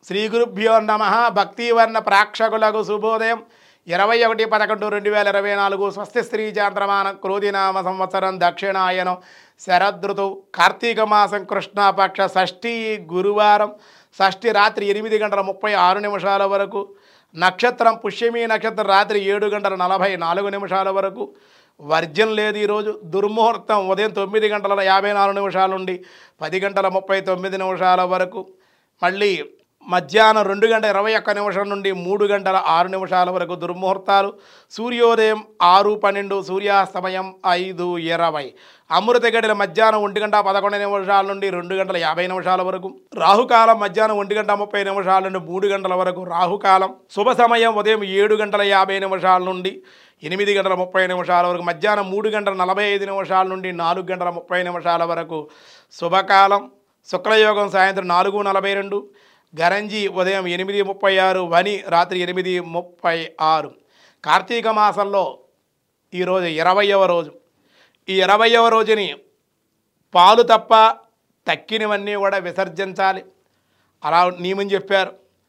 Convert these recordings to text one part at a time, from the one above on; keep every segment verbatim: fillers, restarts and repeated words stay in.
శ్రీ గురుభ్యో నమ. భక్తివర్ణ ప్రేక్షకులకు శుభోదయం. ఇరవై ఒకటి పదకొండు రెండు వేల ఇరవై నాలుగు స్వస్తి శ్రీ చాంద్రమాన క్రోధినామ సంవత్సరం దక్షిణాయనం శరదృతువు కార్తీక మాసం కృష్ణపక్ష షష్ఠి గురువారం. షష్ఠి రాత్రి ఎనిమిది గంటల ముప్పై ఆరు నిమిషాల వరకు. నక్షత్రం పుష్యమి నక్షత్రం రాత్రి ఏడు గంటల నలభై నాలుగు నిమిషాల వరకు. వర్జం లేదు ఈరోజు. దుర్ముహూర్తం ఉదయం తొమ్మిది గంటల యాభై నాలుగు నిమిషాల నుండి పది గంటల ముప్పై తొమ్మిది నిమిషాల వరకు. మళ్ళీ మధ్యాహ్నం రెండు గంటల ఇరవై ఒక్క నిమిషం నుండి మూడు గంటల ఆరు నిమిషాల వరకు దుర్ముహూర్తాలు. సూర్యోదయం ఆరు పన్నెండు, సూర్యాస్తమయం ఐదు ఇరవై. అమృత గడిల మధ్యాహ్నం ఒంటి గంట పదకొండు నిమిషాల నుండి రెండు గంటల యాభై నిమిషాల వరకు. రాహుకాలం మధ్యాహ్నం ఒంటి గంట ముప్పై నిమిషాల నుండి మూడు గంటల వరకు రాహుకాలం. శుభ సమయం ఉదయం ఏడు గంటల యాభై నిమిషాల నుండి ఎనిమిది గంటల ముప్పై నిమిషాల వరకు. మధ్యాహ్నం మూడు గంటల నలభై ఐదు నిమిషాల నుండి నాలుగు గంటల ముప్పై నిమిషాల వరకు శుభకాలం. శుక్లయోగం సాయంత్రం నాలుగు నలభై రెండు. గరంజి ఉదయం ఎనిమిది ముప్పై ఆరు. వని రాత్రి ఎనిమిది ముప్పై ఆరు. కార్తీక మాసంలో ఈరోజు ఇరవయవ రోజు. ఈ ఇరవయవ రోజుని పాలు తప్ప తక్కినవన్నీ కూడా విసర్జించాలి అలా నియమం చెప్పారు.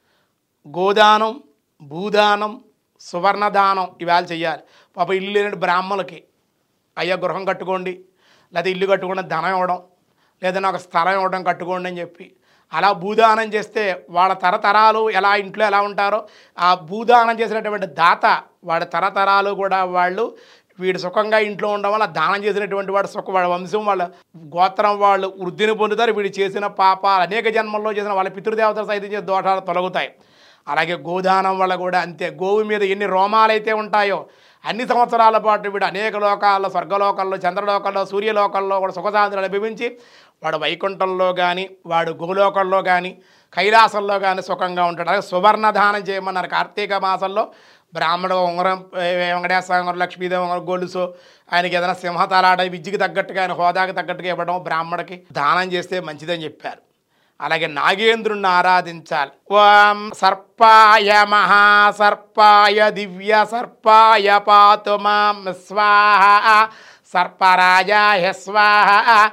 గోదానం, భూదానం, సువర్ణదానం ఇవాళ చెయ్యాలి. పాప ఇల్లు లేని బ్రాహ్మణులకి అయ్యా గృహం కట్టుకోండి, లేదా ఇల్లు కట్టుకోండి ధనం ఇవ్వడం, లేదా ఒక స్థలం ఇవ్వడం కట్టుకోండి అని చెప్పి అలా భూదానం చేస్తే వాళ్ళ తరతరాలు ఎలా ఇంట్లో ఎలా ఉంటారో ఆ భూదానం చేసినటువంటి దాత వాడి తరతరాలు కూడా వాళ్ళు వీడు సుఖంగా ఇంట్లో ఉండడం వల్ల దానం చేసినటువంటి వాడు సుఖ వాళ్ళ వంశం వాళ్ళ గోత్రం వాళ్ళు వృద్ధిని పొందుతారు. వీడు చేసిన పాపాలు అనేక జన్మల్లో చేసిన వాళ్ళ పితృదేవతలు సైతం చేసే దోషాలు తొలగుతాయి. అలాగే గోదానం వల్ల కూడా అంతే. గోవు మీద ఎన్ని రోమాలైతే ఉంటాయో అన్ని సంవత్సరాల పాటు వీడు అనేక లోకాల్లో, స్వర్గలోకాల్లో, చంద్రలోకాల్లో, సూర్యలోకాల్లో కూడా సుఖశాంతులు అనుభవించి వాడు వైకుంఠంలో కానీ వాడు గోలోకంలో కానీ కైలాసంలో కానీ సుఖంగా ఉంటాడు. అలాగే సువర్ణదానం చేయమన్నారు కార్తీక మాసంలో. బ్రాహ్మడు ఉంగరం, వెంకటేశ్వర ఉంగరం, లక్ష్మీదేవి ఉంగరం, గొలుసు, ఆయనకి ఏదైనా సింహతలాట విద్యకి తగ్గట్టుగా ఆయన హోదాకి తగ్గట్టుగా ఇవ్వడం బ్రాహ్మడికి దానం చేస్తే మంచిదని చెప్పారు. అలాగే నాగేంద్రుణ్ణి ఆరాధించాలి. ఓం సర్పాయ మహాసర్పాయ దివ్య సర్పాయ పాతు మాం స్వాహ, సర్పరాజాయ స్వాహ,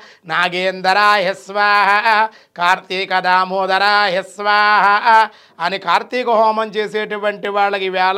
నాగేంద్రాయ స్వాహ, కార్తీక దామోదరాయ స్వాహ అని కార్తీక హోమం చేసేటువంటి వాళ్ళకి ఈవేళ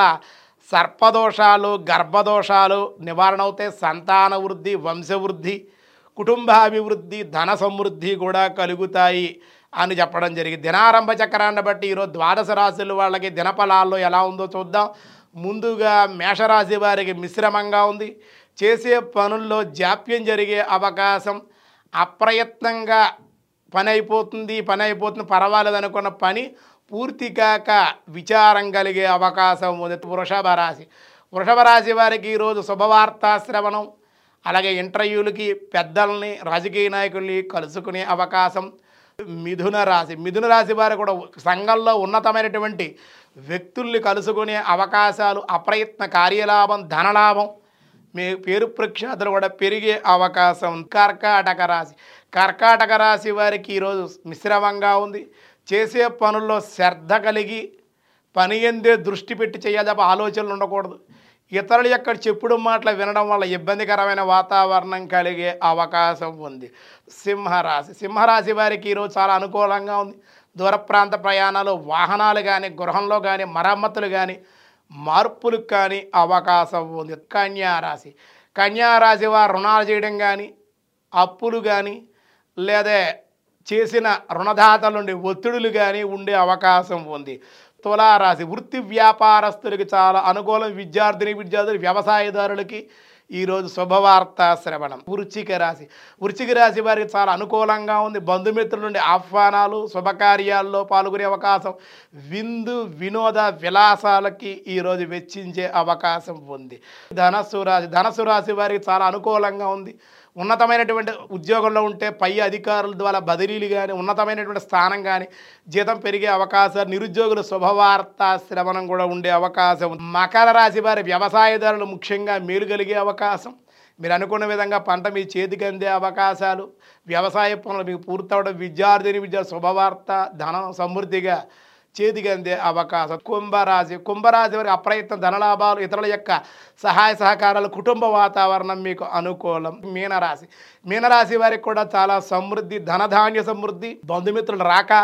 సర్పదోషాలు, గర్భదోషాలు నివారణ అవుతాయి. సంతాన వృద్ధి, వంశవృద్ధి, కుటుంబాభివృద్ధి, ధన సమృద్ధి కూడా కలుగుతాయి అని చెప్పడం జరిగింది. దినారంభ చక్రాన్ని బట్టి ఈరోజు ద్వాదశ రాశుల వాళ్ళకి దినఫలాల్లో ఎలా ఉందో చూద్దాం. ముందుగా మేషరాశి వారికి మిశ్రమంగా ఉంది. చేసే పనుల్లో జాప్యం జరిగే అవకాశం, అప్రయత్నంగా పని అయిపోతుంది పని అయిపోతుంది పర్వాలేదు అనుకున్న పని పూర్తి కాక విచారం కలిగే అవకాశం ఉంది. వృషభ రాశి వృషభ రాశి వారికి ఈరోజు శుభవార్తా శ్రవణం, అలాగే ఇంటర్వ్యూలకి పెద్దల్ని, రాజకీయ నాయకుల్ని కలుసుకునే అవకాశం. మిథున రాశి మిథున రాశి వారు కూడా సంఘంలో ఉన్నతమైనటువంటి వ్యక్తుల్ని కలుసుకునే అవకాశాలు, అప్రయత్న కార్యలాభం, ధనలాభం, మీ పేరు ప్రఖ్యాతులు కూడా పెరిగే అవకాశం. కర్కాటక రాశి కర్కాటక రాశి వారికి ఈరోజు మిశ్రమంగా ఉంది. చేసే పనుల్లో శ్రద్ధ కలిగి పని ఎందే దృష్టి పెట్టి చేయాలి తప్ప ఆలోచనలు ఉండకూడదు. ఇతరుల యొక్క చెప్పుడు మాటలు వినడం వల్ల ఇబ్బందికరమైన వాతావరణం కలిగే అవకాశం ఉంది. సింహరాశి సింహరాశి వారికి ఈరోజు చాలా అనుకూలంగా ఉంది. దూర ప్రాంత ప్రయాణాలు, వాహనాలు కానీ, గృహంలో కానీ, మరమ్మతులు కానీ, మార్పులకు కానీ అవకాశం ఉంది. కన్యారాశి కన్యారాశి వారు రుణాలు చేయడం కానీ, అప్పులు కానీ, లేదా చేసిన రుణదాతల నుండి ఒత్తిడులు కానీ ఉండే అవకాశం ఉంది. తులారాశి వృత్తి వ్యాపారస్తులకి చాలా అనుకూలం. విద్యార్థిని విద్యార్థులు, వ్యవసాయదారులకి ఈరోజు శుభవార్తా శ్రవణం. వృశ్చిక రాశి వృశ్చిక రాశి వారికి చాలా అనుకూలంగా ఉంది. బంధుమిత్రుల నుండి ఆహ్వానాలు, శుభకార్యాల్లో పాల్గొనే అవకాశం. విందు వినోద విలాసాలకి ఈరోజు వెచ్చించే అవకాశం ఉంది. ధనస్సు రాశి ధనస్సు రాశి వారికి చాలా అనుకూలంగా ఉంది. ఉన్నతమైనటువంటి ఉద్యోగంలో ఉంటే పై అధికారుల ద్వారా బదిలీలు కానీ, ఉన్నతమైనటువంటి స్థానం కానీ, జీతం పెరిగే అవకాశాలు. నిరుద్యోగులు శుభవార్త శ్రవణం కూడా ఉండే అవకాశం. మకర రాశి వారి వ్యవసాయదారులు ముఖ్యంగా మేలు కలిగే అవకాశం. మీరు అనుకున్న విధంగా పంట మీ చేతికి అందే అవకాశాలు, వ్యవసాయ పనులు మీకు పూర్తవడం. విద్యార్థిని విద్య శుభవార్త, ధనం సమృద్ధిగా చేతికి అందే అవకాశం. కుంభరాశి కుంభరాశి వారి అప్రయత్న ధనలాభాలు, ఇతరుల యొక్క సహాయ సహకారాలు, కుటుంబ వాతావరణం మీకు అనుకూలం. మీనరాశి మీనరాశి వారికి కూడా చాలా సమృద్ధి, ధనధాన్య సమృద్ధి, బంధుమిత్రులు రాక,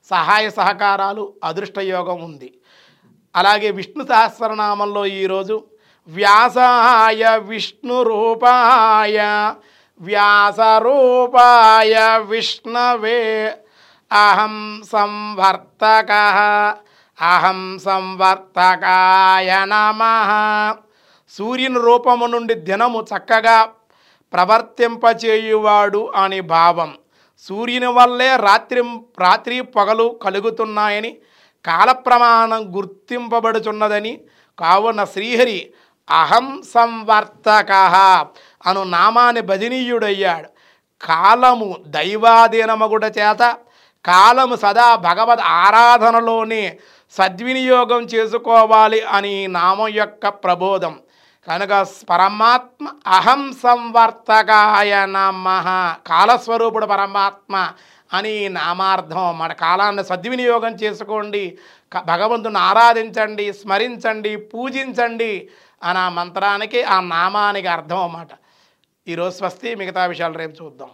సహాయ సహకారాలు, అదృష్టయోగం ఉంది. అలాగే విష్ణు సహస్రనామంలో ఈరోజు వ్యాసాయ విష్ణు రూపాయ వ్యాస రూపాయ విష్ణవే అహం సంవర్తక అహం సంవర్తకాయ నమః. సూర్యుని రూపము నుండి దినము చక్కగా ప్రవర్తింపచేయువాడు అని భావం. సూర్యుని వల్లే రాత్రి రాత్రి పగలు కలుగుతున్నాయని కాలప్రమాణం గుర్తింపబడుచున్నదని, కావున శ్రీహరి అహం సంవర్తక అను నామాన్ని భజనీయుడయ్యాడు. కాలము దైవాధీనమగుట చేత కాలము సదా భగవద్ ఆరాధనలోనే సద్వినియోగం చేసుకోవాలి అని నామం యొక్క ప్రబోధం కనుక పరమాత్మ అహం సంవర్తకాయ నమః, కాలస్వరూపుడు పరమాత్మ అని నామార్థం. మన కాలాన్ని సద్వినియోగం చేసుకోండి, భగవంతుని ఆరాధించండి, స్మరించండి, పూజించండి అన్న మంత్రానికి ఆ నామానికి అర్థం అన్నమాట. ఈరోజు స్వస్తి, మిగతా విషయాలు రేపు చూద్దాం.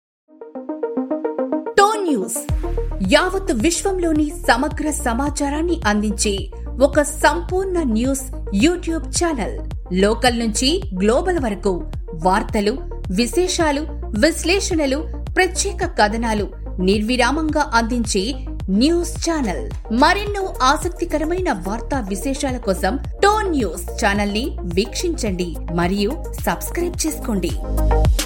టోన్ న్యూస్ యావత్ విశ్వంలోని సమగ్ర సమాచారాన్ని అందించే ఒక సంపూర్ణ న్యూస్ యూట్యూబ్ ఛానల్. లోకల్ నుంచి గ్లోబల్ వరకు వార్తలు, విశేషాలు, విశ్లేషణలు, ప్రత్యేక కథనాలు నిర్విరామంగా అందించే న్యూస్ ఛానల్. మరెన్నో ఆసక్తికరమైన వార్తా విశేషాల కోసం టోన్ న్యూస్ ఛానల్ ని వీక్షించండి మరియు సబ్స్క్రైబ్ చేసుకోండి.